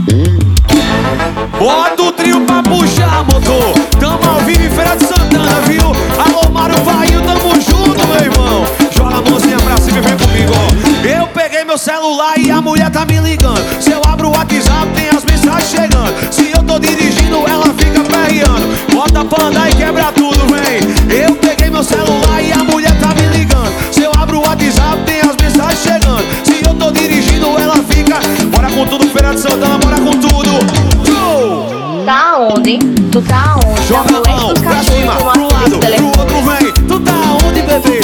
Bota o trio pra puxar motor. Tamo ao vivo em Feira de Santana, viu? Alô, Mário Vainho, tamo junto, meu irmão. Joga a mãozinha pra cima e vem comigo, ó. Eu peguei meu celular e a mulher tá me ligando. Se eu abro o WhatsApp, tem as mensagens chegando. Se eu tô dirigindo, ela fica perreando. Bota pra andar e quebra tudo, vem. Eu peguei meu celular e a mulher tá me ligando. Se eu abro o WhatsApp, tem as mensagens chegando. Se eu tô dirigindo, ela fica. Bora com tudo, Feira de Santana, bora com tudo. Tá onde? Tu tá onde? Joga a mão pra cima, pro lado, pro outro, vem. Tu tá onde, bebê?